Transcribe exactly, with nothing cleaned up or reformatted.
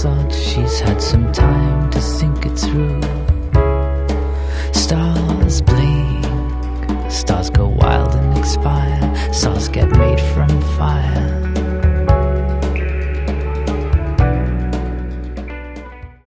thought she's had some time to think it through. Stars blink, stars go wild and expire, stars get made